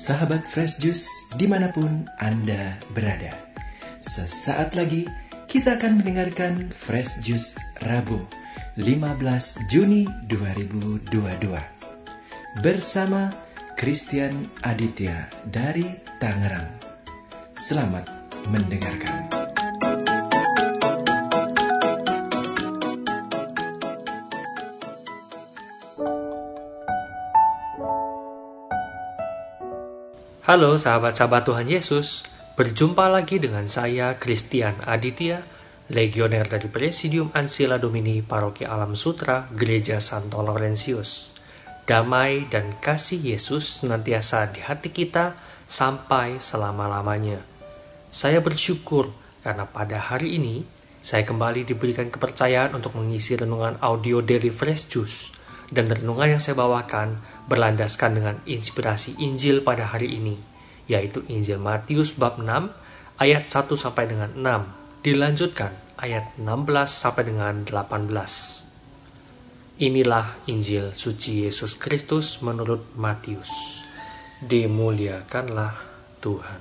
sahabat Fresh Juice dimanapun Anda berada. Sesaat lagi kita akan mendengarkan Fresh Juice Rabu 15 Juni 2022 bersama Christian Aditya dari Tangerang. Selamat mendengarkan. Halo sahabat-sahabat Tuhan Yesus, berjumpa lagi dengan saya Christian Aditya, legioner dari Presidium Ancilla Domini Paroki Alam Sutra, Gereja Santo Laurentius. Damai dan kasih Yesus senantiasa di hati kita sampai selama-lamanya. Saya bersyukur karena pada hari ini saya kembali diberikan kepercayaan untuk mengisi renungan audio dari Fresh Juice. Dan renungan yang saya bawakan berlandaskan dengan inspirasi Injil pada hari ini, yaitu Injil Matius bab 6 ayat 1 sampai dengan 6, dilanjutkan ayat 16 sampai dengan 18. Inilah Injil suci Yesus Kristus menurut Matius. Dimuliakanlah Tuhan.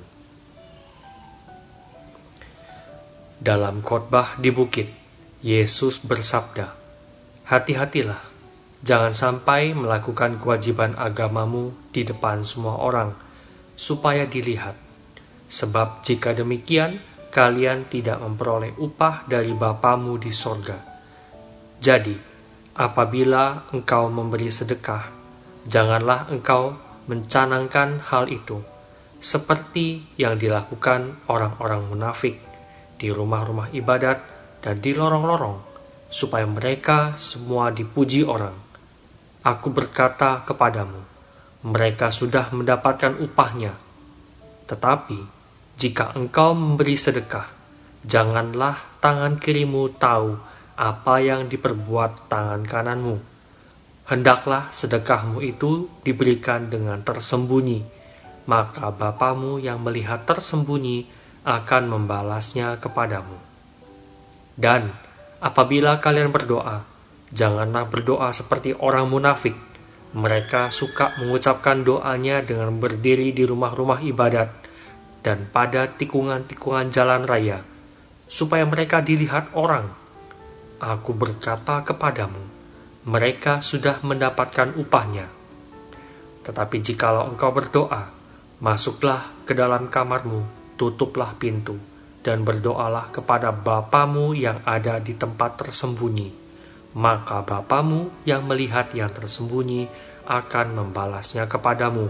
Dalam khotbah di bukit, Yesus bersabda, "Hati-hatilah, jangan sampai melakukan kewajiban agamamu di depan semua orang, supaya dilihat. Sebab jika demikian, kalian tidak memperoleh upah dari Bapamu di sorga. Jadi, apabila engkau memberi sedekah, janganlah engkau mencanangkan hal itu, seperti yang dilakukan orang-orang munafik di rumah-rumah ibadat dan di lorong-lorong, supaya mereka semua dipuji orang. Aku berkata kepadamu, mereka sudah mendapatkan upahnya. Tetapi, jika engkau memberi sedekah, janganlah tangan kirimu tahu apa yang diperbuat tangan kananmu. Hendaklah sedekahmu itu diberikan dengan tersembunyi, maka Bapamu yang melihat tersembunyi akan membalasnya kepadamu. Dan apabila kalian berdoa, janganlah berdoa seperti orang munafik. Mereka suka mengucapkan doanya dengan berdiri di rumah-rumah ibadat dan pada tikungan-tikungan jalan raya, supaya mereka dilihat orang. Aku berkata kepadamu, mereka sudah mendapatkan upahnya. Tetapi jikalau engkau berdoa, masuklah ke dalam kamarmu, tutuplah pintu, dan berdoalah kepada Bapamu yang ada di tempat tersembunyi. Maka Bapamu yang melihat yang tersembunyi akan membalasnya kepadamu.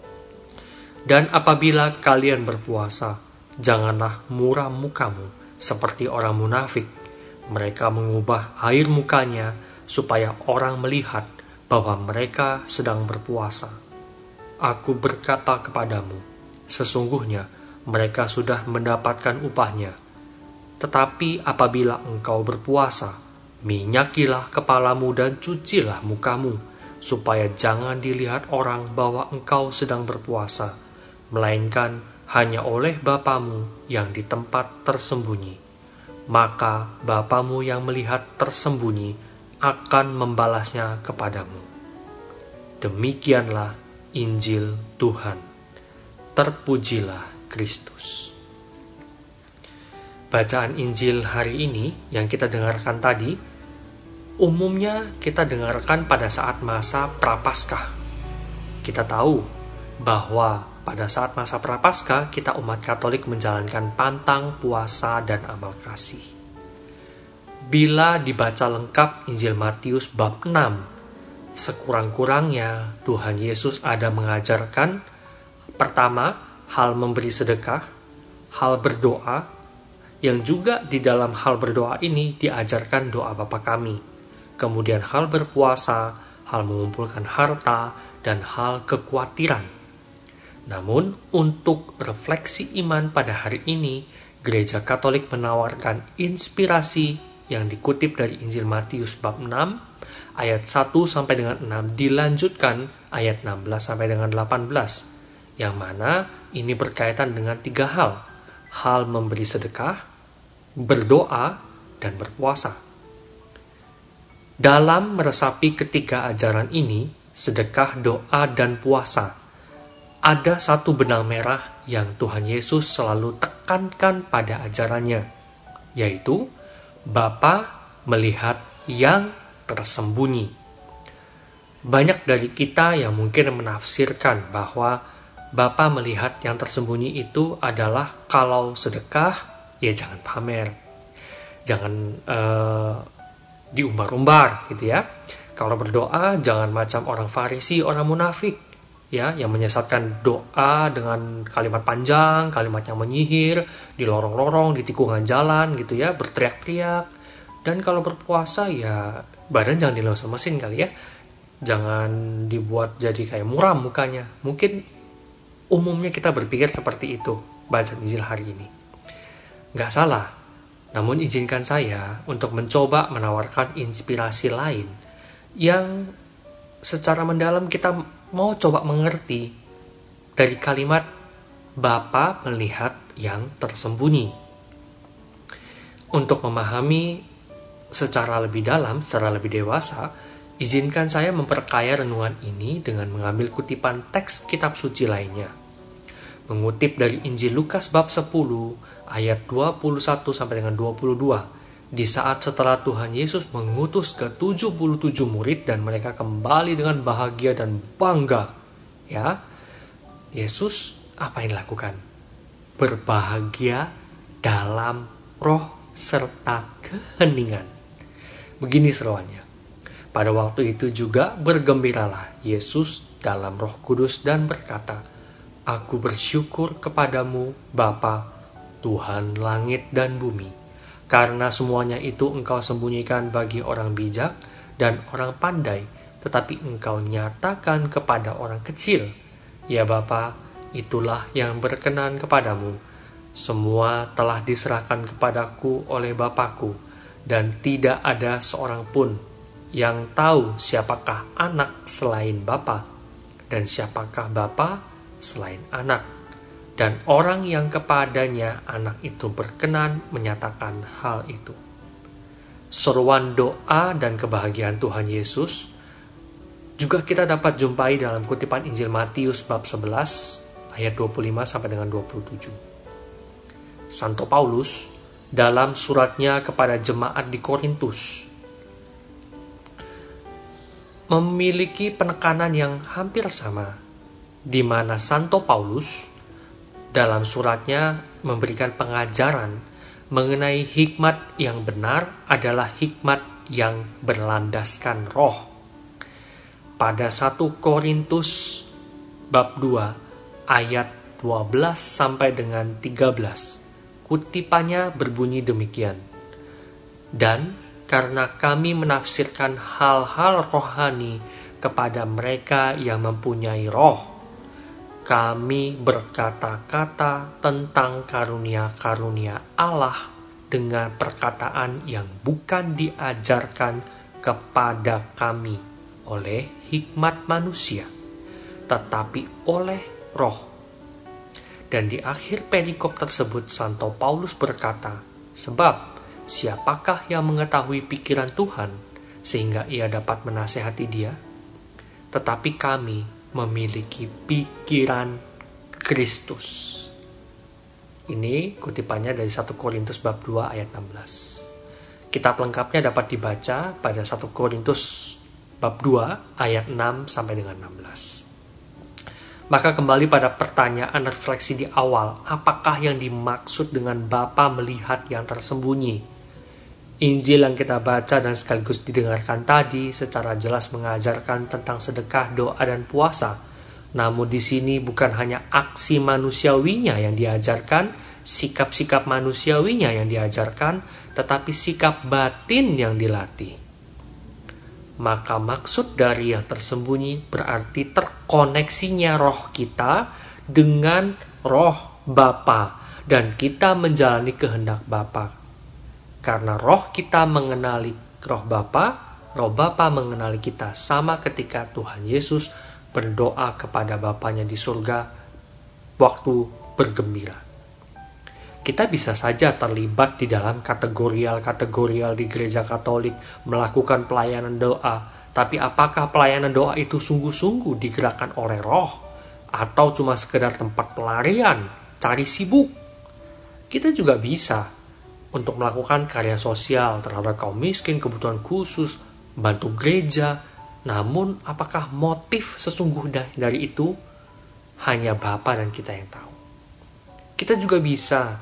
Dan apabila kalian berpuasa, janganlah muram mukamu seperti orang munafik. Mereka mengubah air mukanya supaya orang melihat bahwa mereka sedang berpuasa. Aku berkata kepadamu, sesungguhnya mereka sudah mendapatkan upahnya. Tetapi apabila engkau berpuasa, minyakilah kepalamu dan cucilah mukamu, supaya jangan dilihat orang bahwa engkau sedang berpuasa, melainkan hanya oleh Bapamu yang di tempat tersembunyi. Maka Bapamu yang melihat tersembunyi akan membalasnya kepadamu. Demikianlah Injil Tuhan. Terpujilah Kristus. Bacaan Injil hari ini yang kita dengarkan tadi umumnya kita dengarkan pada saat masa Prapaskah. Kita tahu bahwa pada saat masa Prapaskah kita umat Katolik menjalankan pantang, puasa, dan amal kasih. Bila dibaca lengkap Injil Matius bab 6, sekurang-kurangnya Tuhan Yesus ada mengajarkan pertama, hal memberi sedekah, hal berdoa, yang juga di dalam hal berdoa ini diajarkan doa Bapa Kami. Kemudian hal berpuasa, hal mengumpulkan harta, dan hal kekhawatiran. Namun, untuk refleksi iman pada hari ini, Gereja Katolik menawarkan inspirasi yang dikutip dari Injil Matius bab 6, ayat 1 sampai dengan 6, dilanjutkan ayat 16 sampai dengan 18, yang mana ini berkaitan dengan 3 hal. Hal memberi sedekah, berdoa, dan berpuasa. Dalam meresapi ketiga ajaran ini, sedekah, doa, dan puasa, ada satu benang merah yang Tuhan Yesus selalu tekankan pada ajarannya, yaitu Bapa melihat yang tersembunyi. Banyak dari kita yang mungkin menafsirkan bahwa Bapa melihat yang tersembunyi itu adalah kalau sedekah, ya jangan pamer. Jangan diumbar-umbar gitu ya. Kalau berdoa, jangan macam orang Farisi, orang munafik, ya, yang menyesatkan doa dengan kalimat panjang, kalimat yang menyihir, di lorong-lorong, di tikungan jalan gitu ya, berteriak-teriak. Dan kalau berpuasa ya badan jangan dilemes-lemesin kali ya. Jangan dibuat jadi kayak muram mukanya. Mungkin umumnya kita berpikir seperti itu bacaan Injil hari ini. Nggak salah, namun izinkan saya untuk mencoba menawarkan inspirasi lain yang secara mendalam kita mau coba mengerti dari kalimat Bapa melihat yang tersembunyi. Untuk memahami secara lebih dalam, secara lebih dewasa, izinkan saya memperkaya renungan ini dengan mengambil kutipan teks kitab suci lainnya. Mengutip dari Injil Lukas bab 10 ayat 21 sampai dengan 22. Di saat setelah Tuhan Yesus mengutus ke 77 murid dan mereka kembali dengan bahagia dan bangga, ya. Yesus apa yang dilakukan? Berbahagia dalam roh serta keheningan. Begini seruannya. Pada waktu itu juga bergembiralah Yesus dalam Roh Kudus dan berkata, Aku bersyukur kepadamu, Bapa, Tuhan langit dan bumi, karena semuanya itu Engkau sembunyikan bagi orang bijak dan orang pandai, tetapi Engkau nyatakan kepada orang kecil. Ya Bapa, itulah yang berkenan kepadamu. Semua telah diserahkan kepadaku oleh Bapakku, dan tidak ada seorang pun yang tahu siapakah anak selain Bapa, dan siapakah Bapa selain anak, dan orang yang kepadanya anak itu berkenan menyatakan hal itu. Seruan doa dan kebahagiaan Tuhan Yesus juga kita dapat jumpai dalam kutipan Injil Matius bab 11 ayat 25 sampai dengan 27. Santo Paulus dalam suratnya kepada jemaat di Korintus memiliki penekanan yang hampir sama, di mana Santo Paulus dalam suratnya memberikan pengajaran mengenai hikmat yang benar adalah hikmat yang berlandaskan roh. Pada 1 Korintus bab 2 ayat 12 sampai dengan 13, kutipannya berbunyi demikian. Dan karena kami menafsirkan hal-hal rohani kepada mereka yang mempunyai roh, kami berkata-kata tentang karunia-karunia Allah dengan perkataan yang bukan diajarkan kepada kami oleh hikmat manusia, tetapi oleh roh. Dan di akhir perikop tersebut Santo Paulus berkata, sebab siapakah yang mengetahui pikiran Tuhan sehingga ia dapat menasehati dia? Tetapi kami memiliki pikiran Kristus. Ini kutipannya dari 1 Korintus bab 2 ayat 16. Kitab lengkapnya dapat dibaca pada 1 Korintus bab 2 ayat 6 sampai dengan 16. Maka kembali pada pertanyaan refleksi di awal, apakah yang dimaksud dengan Bapa melihat yang tersembunyi? Injil yang kita baca dan sekaligus didengarkan tadi secara jelas mengajarkan tentang sedekah, doa, dan puasa. Namun di sini bukan hanya aksi manusiawinya yang diajarkan, sikap-sikap manusiawinya yang diajarkan, tetapi sikap batin yang dilatih. Maka maksud dari yang tersembunyi berarti terkoneksinya roh kita dengan roh Bapa, dan kita menjalani kehendak Bapa. Karena roh kita mengenali roh Bapa mengenali kita, sama ketika Tuhan Yesus berdoa kepada Bapanya di surga waktu bergembira. Kita bisa saja terlibat di dalam kategorial di gereja Katolik melakukan pelayanan doa, tapi apakah pelayanan doa itu sungguh-sungguh digerakkan oleh roh atau cuma sekedar tempat pelarian, cari sibuk. Kita juga bisa untuk melakukan karya sosial terhadap kaum miskin, kebutuhan khusus, bantu gereja. Namun apakah motif sesungguhnya dari itu? Hanya Bapa dan kita yang tahu. Kita juga bisa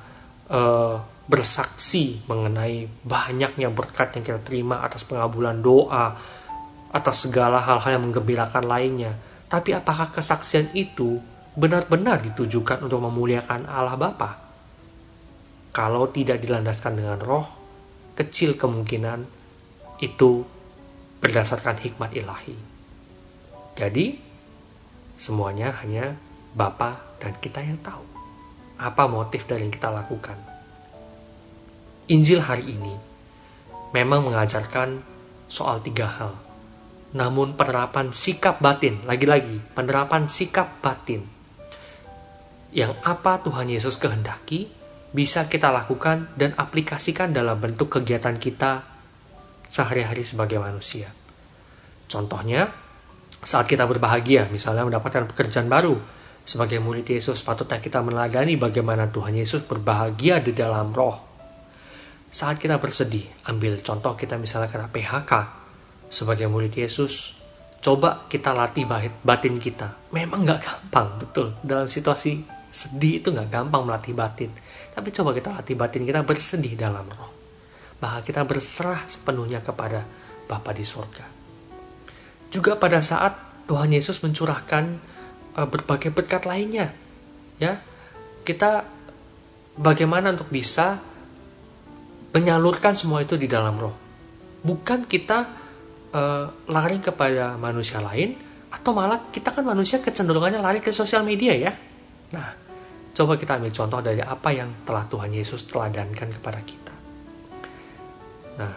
bersaksi mengenai banyaknya berkat yang kita terima atas pengabulan doa, atas segala hal-hal yang menggembirakan lainnya. Tapi apakah kesaksian itu benar-benar ditujukan untuk memuliakan Allah Bapa? Kalau tidak dilandaskan dengan roh, kecil kemungkinan itu berdasarkan hikmat ilahi. Jadi, semuanya hanya Bapa dan kita yang tahu. Apa motif dari yang kita lakukan? Injil hari ini memang mengajarkan soal 3 hal. Namun penerapan sikap batin, lagi-lagi penerapan sikap batin yang apa Tuhan Yesus kehendaki bisa kita lakukan dan aplikasikan dalam bentuk kegiatan kita sehari-hari sebagai manusia. Contohnya, saat kita berbahagia, misalnya mendapatkan pekerjaan baru, sebagai murid Yesus patutnya kita meneladani bagaimana Tuhan Yesus berbahagia di dalam roh. Saat kita bersedih, ambil contoh kita misalnya kena PHK, sebagai murid Yesus, coba kita latih batin kita. Memang gak gampang, betul. Dalam situasi sedih itu gak gampang melatih batin. Tapi coba kita latih batin kita bersedih dalam roh. Bahkan kita berserah sepenuhnya kepada Bapa di surga. Juga pada saat Tuhan Yesus mencurahkan berbagai berkat lainnya, ya, kita bagaimana untuk bisa menyalurkan semua itu di dalam roh. Bukan kita lari kepada manusia lain, atau malah kita kan manusia kecenderungannya lari ke sosial media ya. Nah, coba kita ambil contoh dari apa yang telah Tuhan Yesus teladankan kepada kita. Nah,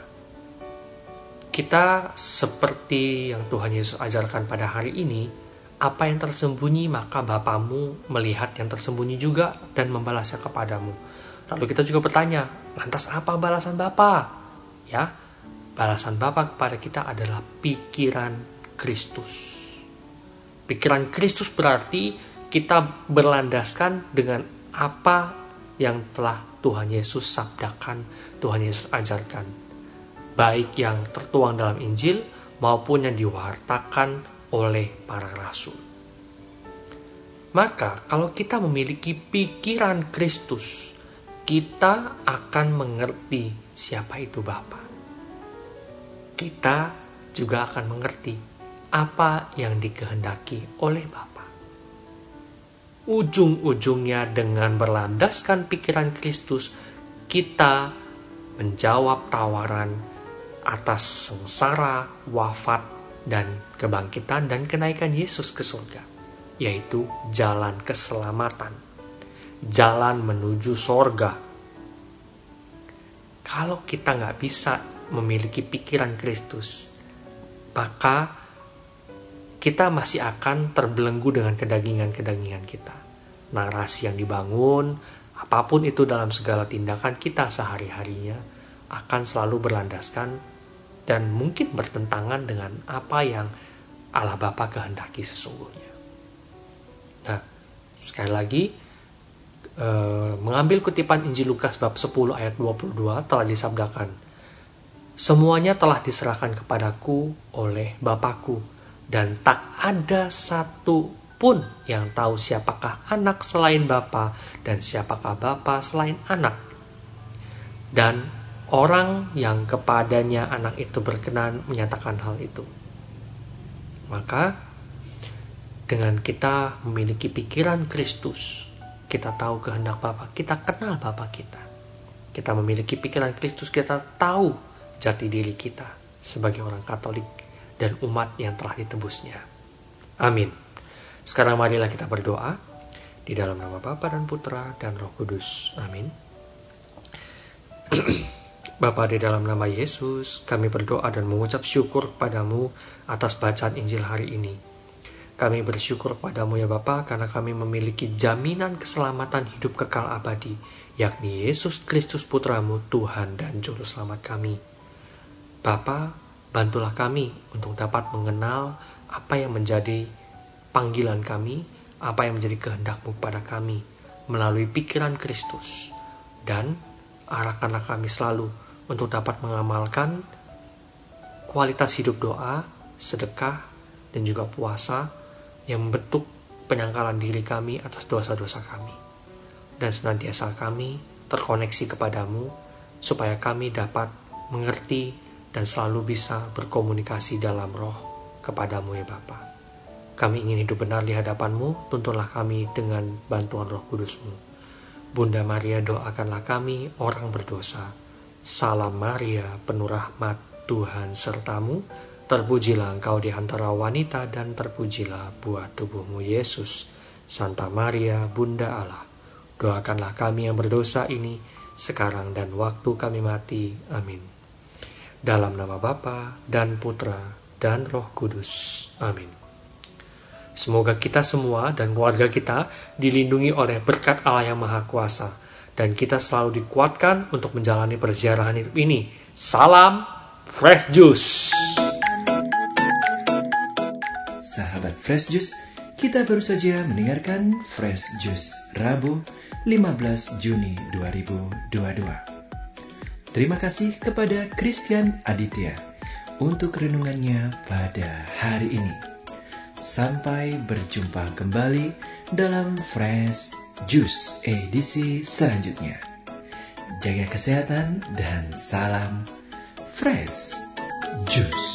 kita seperti yang Tuhan Yesus ajarkan pada hari ini, apa yang tersembunyi maka Bapamu melihat yang tersembunyi juga dan membalasnya kepadamu. Lalu kita juga bertanya, lantas apa balasan Bapa? Ya, balasan Bapa kepada kita adalah pikiran Kristus. Pikiran Kristus berarti kita berlandaskan dengan apa yang telah Tuhan Yesus sabdakan, Tuhan Yesus ajarkan. Baik yang tertuang dalam Injil maupun yang diwartakan oleh para rasul. Maka kalau kita memiliki pikiran Kristus, kita akan mengerti siapa itu Bapa. Kita juga akan mengerti apa yang dikehendaki oleh Bapa. Ujung-ujungnya dengan berlandaskan pikiran Kristus, kita menjawab tawaran atas sengsara, wafat, dan kebangkitan dan kenaikan Yesus ke surga, yaitu jalan keselamatan, jalan menuju surga. Kalau kita nggak bisa memiliki pikiran Kristus, maka kita masih akan terbelenggu dengan kedagingan-kedagingan kita. Narasi yang dibangun, apapun itu dalam segala tindakan kita sehari-harinya, akan selalu berlandaskan dan mungkin bertentangan dengan apa yang Allah Bapa kehendaki sesungguhnya. Nah, sekali lagi, mengambil kutipan Injil Lukas bab 10 ayat 22 telah disabdakan, semuanya telah diserahkan kepadaku oleh Bapakku, dan tak ada satu pun yang tahu siapakah anak selain Bapa dan siapakah Bapa selain anak. Dan orang yang kepadanya anak itu berkenan menyatakan hal itu. Maka dengan kita memiliki pikiran Kristus, kita tahu kehendak Bapa, kita kenal Bapa kita. Kita memiliki pikiran Kristus, kita tahu jati diri kita sebagai orang Katolik dan umat yang telah ditebusnya. Amin. Sekarang marilah kita berdoa di dalam nama Bapa dan Putra dan Roh Kudus. Amin. Bapa, di dalam nama Yesus, kami berdoa dan mengucap syukur padamu atas bacaan Injil hari ini. Kami bersyukur padamu ya Bapa, karena kami memiliki jaminan keselamatan hidup kekal abadi, yakni Yesus Kristus Putramu, Tuhan dan Juru Selamat kami. Bapa, bantulah kami untuk dapat mengenal apa yang menjadi panggilan kami, apa yang menjadi kehendak-Mu pada kami melalui pikiran Kristus, dan arahkanlah kami selalu untuk dapat mengamalkan kualitas hidup doa, sedekah, dan juga puasa yang membentuk penyangkalan diri kami atas dosa-dosa kami. Dan senantiasa kami terkoneksi kepadamu, supaya kami dapat mengerti dan selalu bisa berkomunikasi dalam roh kepadamu ya Bapa. Kami ingin hidup benar di hadapan-Mu, tuntunlah kami dengan bantuan Roh Kudus-Mu. Bunda Maria, doakanlah kami orang berdosa. Salam Maria, penuh rahmat, Tuhan sertamu. Terpujilah engkau di antara wanita dan terpujilah buah tubuh-Mu Yesus. Santa Maria, Bunda Allah, doakanlah kami yang berdosa ini, sekarang dan waktu kami mati. Amin. Dalam nama Bapa dan Putra dan Roh Kudus. Amin. Semoga kita semua dan keluarga kita dilindungi oleh berkat Allah yang Maha Kuasa, dan kita selalu dikuatkan untuk menjalani perjalanan hidup ini. Salam Fresh Juice. Sahabat Fresh Juice, kita baru saja mendengarkan Fresh Juice Rabu 15 Juni 2022. Terima kasih kepada Christian Aditya untuk renungannya pada hari ini. Sampai berjumpa kembali dalam Fresh Juice edisi selanjutnya. Jaga kesehatan dan salam Fresh Juice.